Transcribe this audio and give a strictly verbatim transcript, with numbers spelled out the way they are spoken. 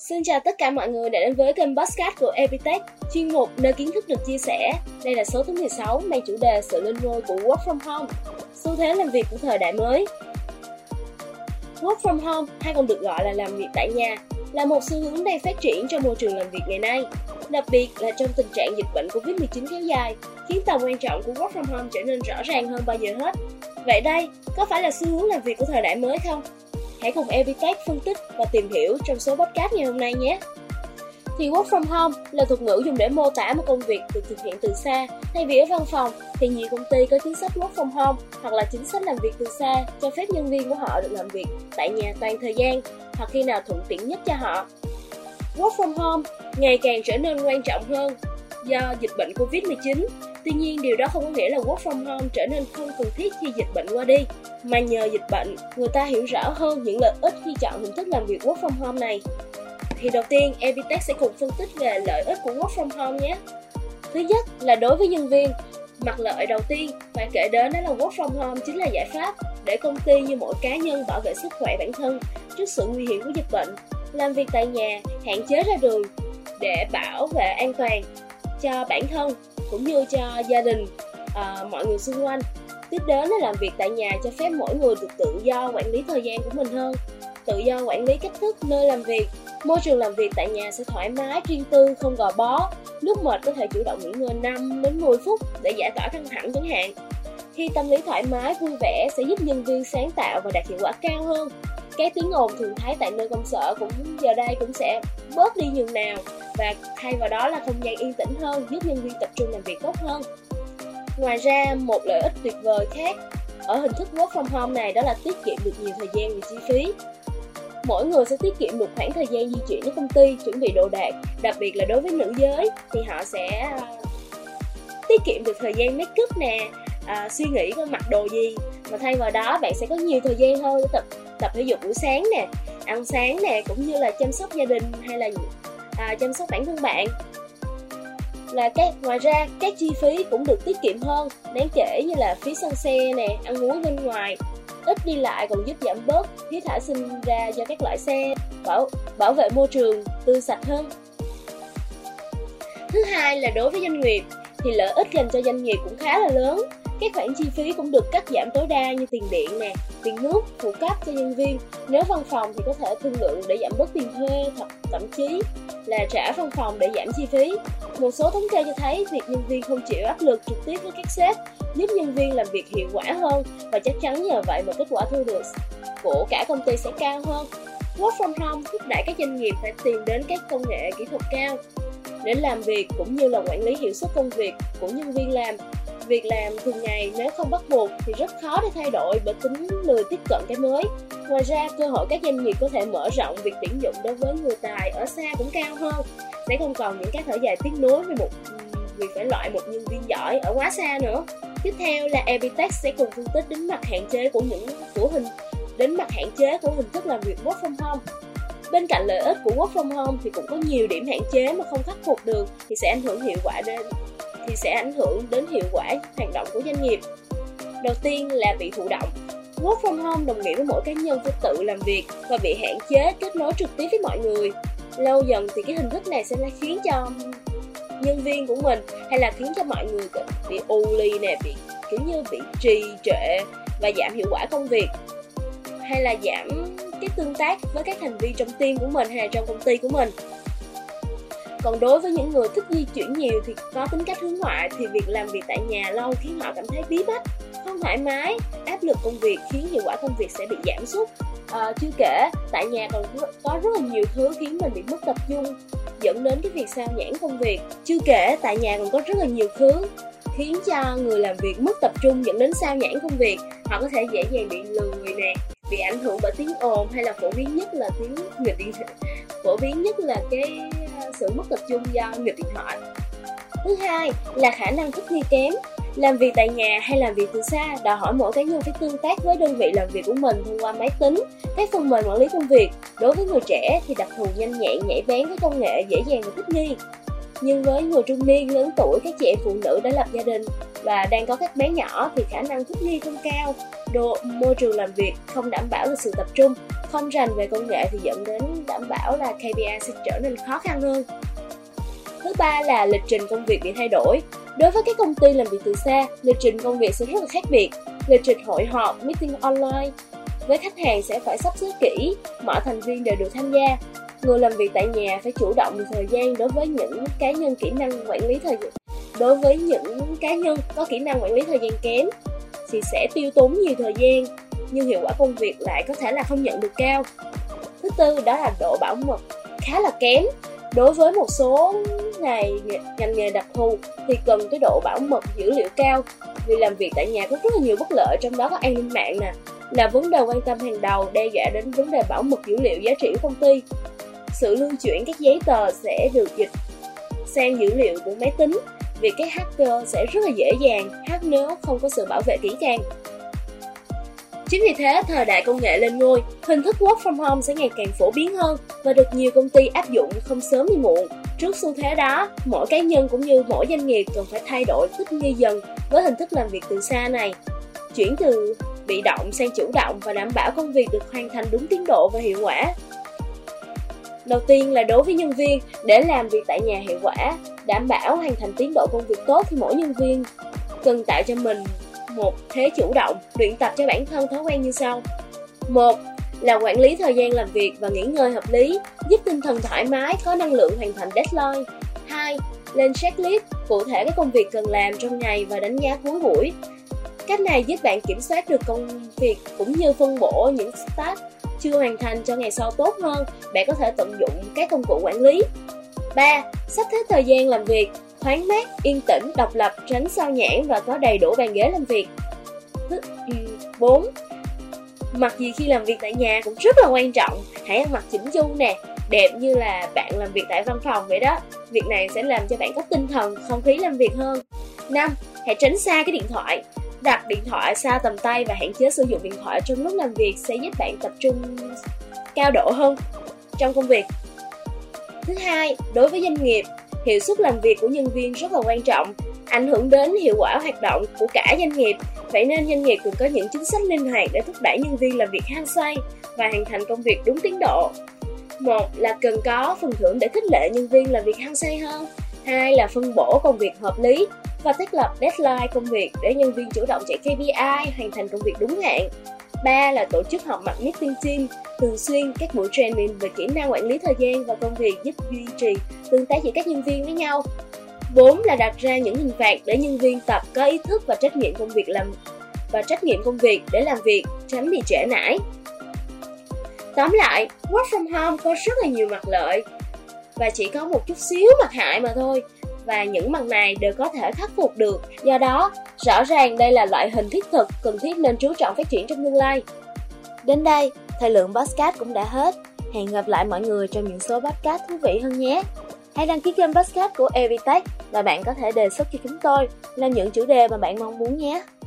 Xin chào tất cả mọi người đã đến với kênh podcast của Epitech, chuyên mục nơi kiến thức được chia sẻ. Đây là số thứ mười sáu mang chủ đề sự lên ngôi của Work from Home, xu thế làm việc của thời đại mới. Work from Home, hay còn được gọi là làm việc tại nhà, là một xu hướng đang phát triển trong môi trường làm việc ngày nay. Đặc biệt là trong tình trạng dịch bệnh covid mười chín kéo dài, khiến tầm quan trọng của Work from Home trở nên rõ ràng hơn bao giờ hết. Vậy đây, có phải là xu hướng làm việc của thời đại mới không? Hãy cùng Epitech phân tích và tìm hiểu trong số podcast ngày hôm nay nhé! Thì Work from Home là thuật ngữ dùng để mô tả một công việc được thực hiện từ xa. Thay vì ở văn phòng, thì nhiều công ty có chính sách Work from Home hoặc là chính sách làm việc từ xa, cho phép nhân viên của họ được làm việc tại nhà toàn thời gian hoặc khi nào thuận tiện nhất cho họ. Work from Home ngày càng trở nên quan trọng hơn do dịch bệnh covid mười chín. Tuy nhiên, điều đó không có nghĩa là Work from Home trở nên không cần thiết khi dịch bệnh qua đi, mà nhờ dịch bệnh, người ta hiểu rõ hơn những lợi ích khi chọn hình thức làm việc Work from Home này. Thì đầu tiên, Epitech sẽ cùng phân tích về lợi ích của Work from Home nhé. Thứ nhất là đối với nhân viên, mặt lợi đầu tiên phải kể đến đó là Work from Home chính là giải pháp để công ty như mỗi cá nhân bảo vệ sức khỏe bản thân trước sự nguy hiểm của dịch bệnh. Làm việc tại nhà, hạn chế ra đường để bảo vệ an toàn cho bản thân cũng như cho gia đình, uh, mọi người xung quanh. Tiếp đến là làm việc tại nhà cho phép mỗi người được tự do quản lý thời gian của mình hơn, tự do quản lý cách thức nơi làm việc. Môi trường làm việc tại nhà sẽ thoải mái, riêng tư, không gò bó. Lúc mệt có thể chủ động nghỉ ngơi năm đến mười phút để giải tỏa căng thẳng chẳng hạn. Khi tâm lý thoải mái, vui vẻ sẽ giúp nhân viên sáng tạo và đạt hiệu quả cao hơn. Các tiếng ồn thường thấy tại nơi công sở cũng giờ đây cũng sẽ bớt đi nhường nào, và thay vào đó là không gian yên tĩnh hơn, giúp nhân viên tập trung làm việc tốt hơn. Ngoài ra, một lợi ích tuyệt vời khác ở hình thức Work from Home này đó là tiết kiệm được nhiều thời gian và chi phí. Mỗi người sẽ tiết kiệm được khoảng thời gian di chuyển đến công ty, chuẩn bị đồ đạc. Đặc biệt là đối với nữ giới thì họ sẽ uh, tiết kiệm được thời gian make up nè, uh, suy nghĩ coi mặc đồ gì. Mà thay vào đó bạn sẽ có nhiều thời gian hơn để tập tập thể dục buổi sáng nè, ăn sáng nè, cũng như là chăm sóc gia đình hay là uh, chăm sóc bản thân bạn. Là các ngoài ra các chi phí cũng được tiết kiệm hơn đáng kể, như là phí xăng xe nè, ăn uống bên ngoài. Ít đi lại còn giúp giảm bớt khí thải sinh ra do các loại xe, bảo bảo vệ môi trường tươi sạch hơn. Thứ hai là đối với doanh nghiệp thì lợi ích dành cho doanh nghiệp cũng khá là lớn. Các khoản chi phí cũng được cắt giảm tối đa như tiền điện nè, tiền nước, phụ cấp cho nhân viên. Nếu văn phòng thì có thể thương lượng để giảm bớt tiền thuê, hoặc thậm chí là trả văn phòng để giảm chi phí. Một số thống kê cho thấy việc nhân viên không chịu áp lực trực tiếp với các sếp giúp nhân viên làm việc hiệu quả hơn, và chắc chắn nhờ vậy mà kết quả thu được của cả công ty sẽ cao hơn. Work from Home thúc đẩy các doanh nghiệp phải tìm đến các công nghệ kỹ thuật cao để làm việc cũng như là quản lý hiệu suất công việc của nhân viên làm. Việc làm thường ngày nếu không bắt buộc thì rất khó để thay đổi bởi tính lười tiếp cận cái mới. Ngoài ra, cơ hội các doanh nghiệp có thể mở rộng việc tuyển dụng đối với người tài ở xa cũng cao hơn. Sẽ không còn những cái thở dài tiếc nuối vì một việc phải loại một nhân viên giỏi ở quá xa nữa. Tiếp theo là Epitech sẽ cùng phân tích đến mặt hạn chế của những của hình đến mặt hạn chế của hình thức làm việc Work from Home. Bên cạnh lợi ích của Work from Home thì cũng có nhiều điểm hạn chế mà không khắc phục được thì sẽ ảnh hưởng hiệu quả đến thì sẽ ảnh hưởng đến hiệu quả hoạt động của doanh nghiệp. Đầu tiên là bị thụ động. Work from Home đồng nghĩa với mỗi cá nhân phải tự làm việc và bị hạn chế kết nối trực tiếp với mọi người. Lâu dần thì cái hình thức này sẽ khiến cho nhân viên của mình hay là khiến cho mọi người bị ù lì nè, bị kiểu như bị trì trệ và giảm hiệu quả công việc, hay là giảm cái tương tác với các thành viên trong team của mình hay là trong công ty của mình. Còn đối với những người thích di chuyển nhiều thì có tính cách hướng ngoại thì việc làm việc tại nhà lâu khiến họ cảm thấy bí bách, không thoải mái, áp lực công việc khiến hiệu quả công việc sẽ bị giảm sút. À, chưa kể tại nhà còn có rất là nhiều thứ khiến mình bị mất tập trung, dẫn đến cái việc sao nhãng công việc. Chưa kể tại nhà còn có rất là nhiều thứ khiến cho người làm việc mất tập trung, dẫn đến sao nhãng công việc. Họ có thể dễ dàng bị lười nè, bị ảnh hưởng bởi tiếng ồn, hay là phổ biến nhất là tiếng nghịch điện phổ biến nhất là cái sự mất tập trung do nghịch điện thoại. Thứ hai là khả năng thích nghi kém. Làm việc tại nhà hay làm việc từ xa đòi hỏi mỗi cá nhân phải tương tác với đơn vị làm việc của mình thông qua máy tính, các phần mềm quản lý công việc. Đối với người trẻ thì đặc thù nhanh nhẹn, nhạy bén với công nghệ, dễ dàng và thích nghi. Nhưng với người trung niên, lớn tuổi, các chị em phụ nữ đã lập gia đình và đang có các bé nhỏ thì khả năng thích nghi không cao. Độ môi trường làm việc không đảm bảo được sự tập trung, không rành về công nghệ thì dẫn đến đảm bảo là ca pê i sẽ trở nên khó khăn hơn. Thứ ba là lịch trình công việc bị thay đổi. Đối với các công ty làm việc từ xa, lịch trình công việc sẽ rất là khác biệt. Lịch trình hội họp, meeting online với khách hàng sẽ phải sắp xếp kỹ, mọi thành viên đều được tham gia. Người làm việc tại nhà phải chủ động về thời gian. Đối với những cá nhân kỹ năng quản lý thời gian, đối với những cá nhân có kỹ năng quản lý thời gian kém thì sẽ tiêu tốn nhiều thời gian, nhưng hiệu quả công việc lại có thể là không nhận được cao. Thứ tư đó là độ bảo mật khá là kém. Đối với một số ngành, ngành nghề đặc thù thì cần cái độ bảo mật dữ liệu cao, vì làm việc tại nhà có rất là nhiều bất lợi, trong đó có an ninh mạng nè, là vấn đề quan tâm hàng đầu, đe dọa đến vấn đề bảo mật dữ liệu giá trị của công ty. Sự lưu chuyển các giấy tờ sẽ được dịch sang dữ liệu của máy tính, vì các hacker sẽ rất là dễ dàng hack nếu không có sự bảo vệ kỹ càng. Chính vì thế, thời đại công nghệ lên ngôi, hình thức work from home sẽ ngày càng phổ biến hơn và được nhiều công ty áp dụng không sớm thì muộn. Trước xu thế đó, mỗi cá nhân cũng như mỗi doanh nghiệp cần phải thay đổi thích nghi dần với hình thức làm việc từ xa này, chuyển từ bị động sang chủ động và đảm bảo công việc được hoàn thành đúng tiến độ và hiệu quả. Đầu tiên là đối với nhân viên, để làm việc tại nhà hiệu quả, đảm bảo hoàn thành tiến độ công việc tốt thì mỗi nhân viên cần tạo cho mình một thế chủ động, luyện tập cho bản thân thói quen như sau. Một là quản lý thời gian làm việc và nghỉ ngơi hợp lý, giúp tinh thần thoải mái, có năng lượng hoàn thành deadline. Hai, lên checklist cụ thể các công việc cần làm trong ngày và đánh giá cuối buổi. Cách này giúp bạn kiểm soát được công việc cũng như phân bổ những task chưa hoàn thành cho ngày sau tốt hơn. Bạn có thể tận dụng các công cụ quản lý. Ba, sắp xếp thời gian làm việc thoáng mát, yên tĩnh, độc lập, tránh sao nhãng và có đầy đủ bàn ghế làm việc. Bốn, mặc gì khi làm việc tại nhà cũng rất là quan trọng. Hãy ăn mặc chỉnh chu nè, đẹp như là bạn làm việc tại văn phòng vậy đó. Việc này sẽ làm cho bạn có tinh thần, không khí làm việc hơn. Năm, hãy tránh xa cái điện thoại. Đặt điện thoại xa tầm tay và hạn chế sử dụng điện thoại trong lúc làm việc sẽ giúp bạn tập trung cao độ hơn trong công việc. Thứ hai, đối với doanh nghiệp, hiệu suất làm việc của nhân viên rất là quan trọng, ảnh hưởng đến hiệu quả hoạt động của cả doanh nghiệp. Vậy nên doanh nghiệp cần có những chính sách linh hoạt để thúc đẩy nhân viên làm việc hăng say và hoàn thành công việc đúng tiến độ. Một là cần có phần thưởng để khích lệ nhân viên làm việc hăng say hơn. Hai là phân bổ công việc hợp lý và thiết lập deadline công việc để nhân viên chủ động chạy ca pê i, hoàn thành công việc đúng hạn. Ba là tổ chức họp mặt meeting team thường xuyên, các buổi training về kỹ năng quản lý thời gian và công việc giúp duy trì tương tác giữa các nhân viên với nhau. Bốn là đặt ra những hình phạt để nhân viên tập có ý thức và trách nhiệm công việc làm và trách nhiệm công việc để làm việc, tránh bị trễ nải. Tóm lại, work from home có rất là nhiều mặt lợi và chỉ có một chút xíu mặt hại mà thôi. Và những mặt này đều có thể khắc phục được. Do đó, rõ ràng đây là loại hình thiết thực cần thiết nên chú trọng phát triển trong tương lai. Đến đây, thời lượng podcast cũng đã hết. Hẹn gặp lại mọi người trong những số podcast thú vị hơn nhé. Hãy đăng ký kênh podcast của Evitech và bạn có thể đề xuất cho chúng tôi làm những chủ đề mà bạn mong muốn nhé.